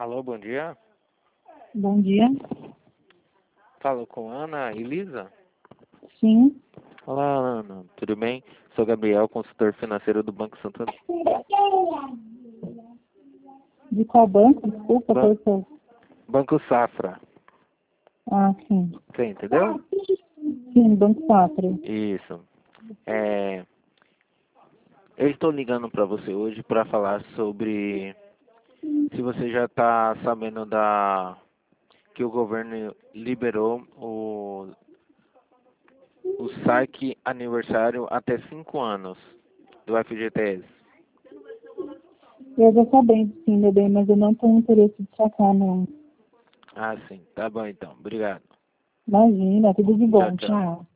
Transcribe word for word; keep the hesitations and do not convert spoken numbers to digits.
Alô, bom dia. Bom dia. Falo com Ana Elisa? Sim. Olá, Ana. Tudo bem? Sou Gabriel, consultor financeiro do Banco Santander. De qual banco? Desculpa, Ban- professor. Banco Safra. Ah, sim. Você entendeu? Sim, Banco Safra. Isso. É, eu estou ligando para você hoje para falar sobre se você já está sabendo da que o governo liberou o, o saque aniversário até cinco anos do F G T S. Eu já sabendo, sim, meu bem, mas eu não tenho interesse de sacar, não. Ah, sim. Tá bom então. Obrigado. Imagina, tudo de Tchau, bom. tchau. Tchau.